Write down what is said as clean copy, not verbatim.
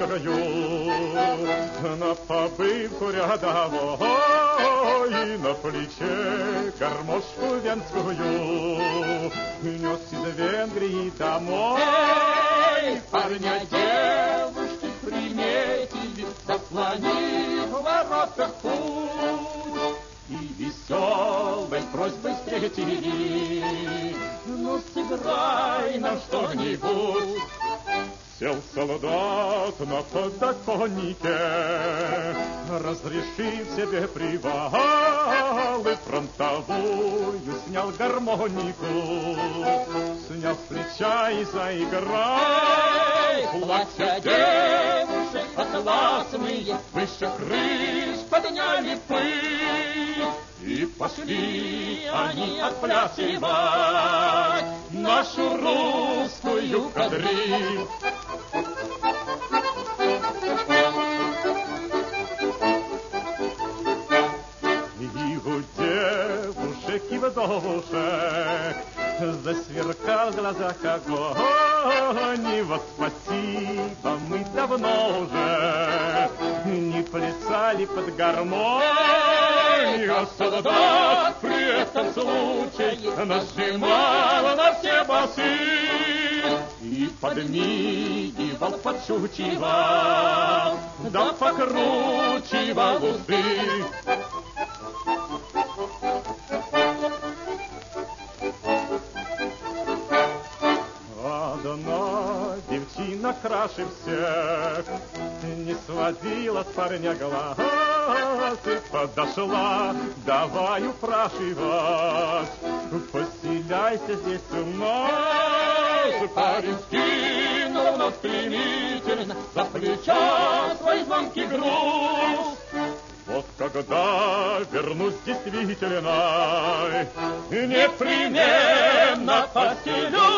студенческую, на побывку рядовой, на плече гармошку венскую нес из Венгрии домой. Парня девушки приметили, заслонив в воротах путь, и веселой просьбой встретили: ну, сыграй нам что-нибудь. Сел солдат на подоконнике, разрешив себе привалы, фронтовую снял гармонику, снял с плеча и заиграл. Платья девушек атласные выше крыш подняли пыль, и пошли они отплясывать нашу русскую кадриль. И у девушек, и вдовушек засверкал в глазах огонь. И вот спасибо, мы давно уже не плясали под гармонь. А солдат при этом случае нажимал на все басы и подмигивал, подшучивал, да покручивал узды. Одна девчина краше всех не сводила с парня глаз и подошла, давай упрашивать: поселяйся здесь у нас. Парень скинул нас стремительно за плеча свой звонкий груз. Вот когда вернусь действительно, непременно поселюсь